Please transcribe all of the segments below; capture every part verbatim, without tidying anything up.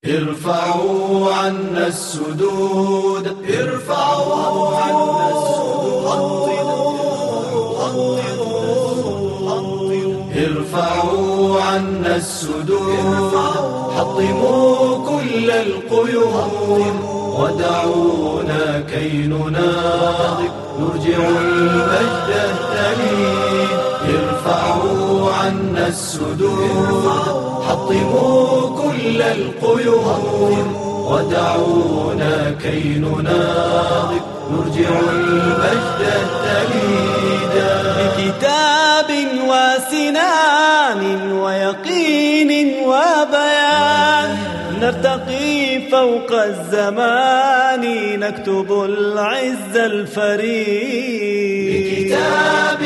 ارفعوا عنا السدود، ارفعوا عنا السدود، ارفعوا عنا السدود، حطموا كل القيود، ودعونا كي نناضل نرجع المجد التليد. ارفعوا عنا السدود، حطموا كل القيود، ودعونا كي نناضل نرجع المجد التليد. بكتاب وسنان ويقين وبيان نرتقي فوق الزمان نكتب العز الفريد. بكتاب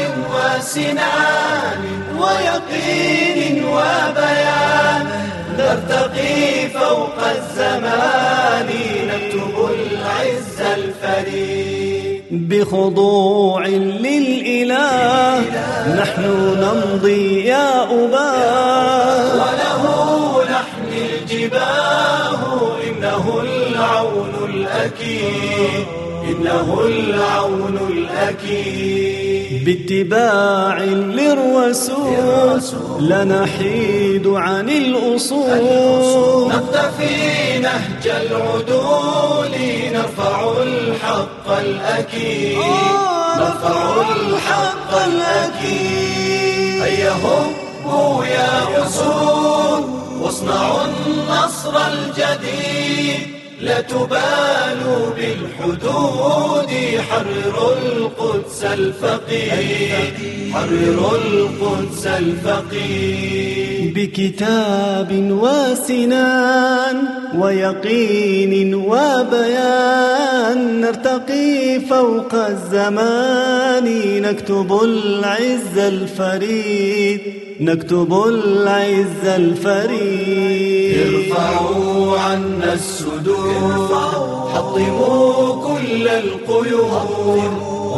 وسنان ويقين وبيان نرتقي فوق الزمان نكتب العز الفريد. بخضوع للإله نحن نمضي يا أباه، وله نحمي الجباه إنه العون الأكيد، إنه العون الأكيد. باتباع للرسول لا نحيد عن الأصول، نقتفي نهج العدول نرفع الحق الأكيد، نرفع الحق الأكيد. هيا هبوا يا أسود واصنعوا النصر الجديد، لا تبالوا بالحدود، حرروا القدس الفقيد، حرروا القدس الفقيد. بكتاب وسنان ويقين وبيان نرتقي فوق الزمان نكتب العز الفريد، نكتب العز الفريد. ارفعوا عنا السدود، حطموا كل القيود،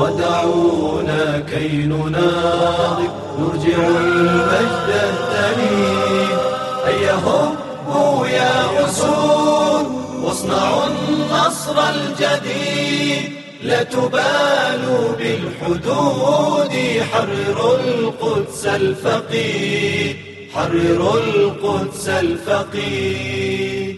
ودعونا كي نناضل نرجع المجد التليد. هيا هبوا يا أسود واصنعوا النصر الجديد، لا تبالوا بالحدود، حرروا القدس الفقيد، حرروا القدس الفقيد.